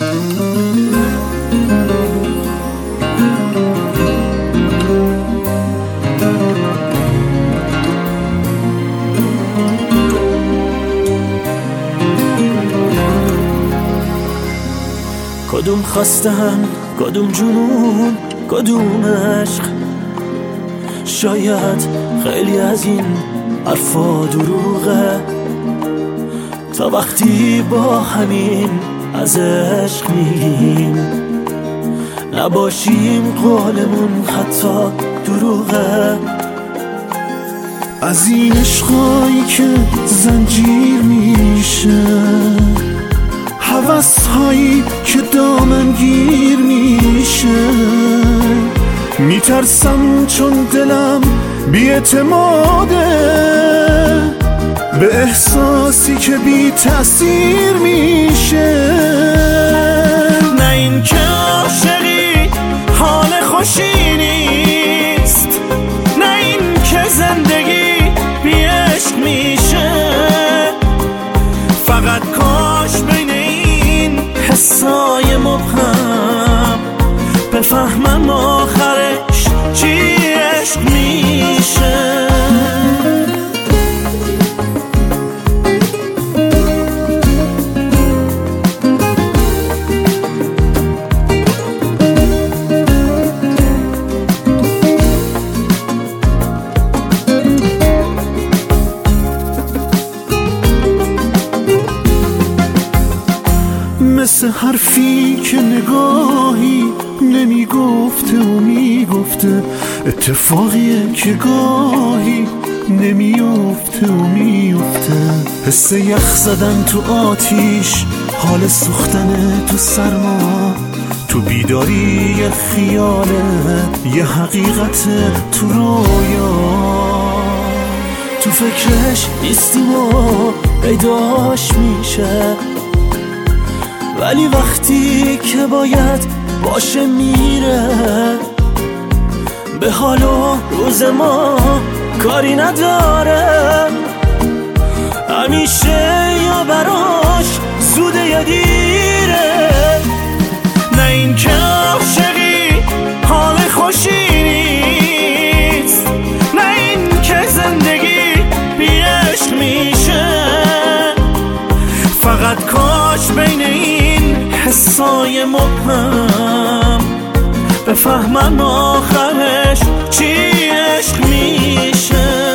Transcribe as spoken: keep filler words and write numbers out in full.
کدوم خواستن، کدوم جنون، کدوم عشق؟ شاید خیلی از این حرفا دروغه، تا وقتی با همین از عشق میگیم نباشیم قولمون حتی دروغه. از این عشقایی که زنجیر میشه، هوس هایی که دامن گیر میشه، میترسم چون دلم بی‌اعتماده به احساسی که بی تأثیر میشه. نه این که عاشقی حال خوشی نیست، نه این که زندگی بی عشق میشه. فقط کاش بین این حسای مبهم بفهمم آخرش چی عشق میشه. مثل حرفی که نگاهی نمیگفته و میگفته، اتفاقیه که گاهی نمیفته و میفته. حس یخ زدن تو آتیش، حال سوختن تو سرما، تو بیداری یه خیاله، یه حقیقت تو رویا. تو فکرش نیستیم و پیداش میشه، ولی وقتی که باید باشه میره. به حال و روز ما کاری نداره، همیشه یا براش زوده یا دیره. نه این که عاشقی حال خوشی نیست، نه این که زندگی بی عشق میشه. فقط کاش بین این حسای مبهم بفهمم آخرش چی عشق میشه.